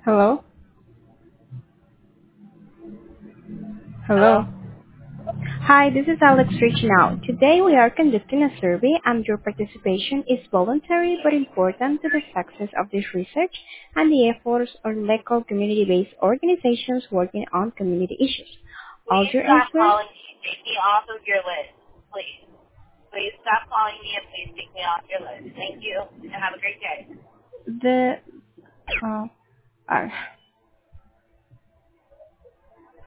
Hello? Hello? Hello? Hi, this is Alex reaching out. Today we are conducting a survey and your participation is voluntary but important to the success of this research and the efforts of local community-based organizations working on community issues. All Please your stop answers, calling me. Take me off of your list. Please. Please stop calling me and please take me off your list. Thank you and have a great day. the, uh,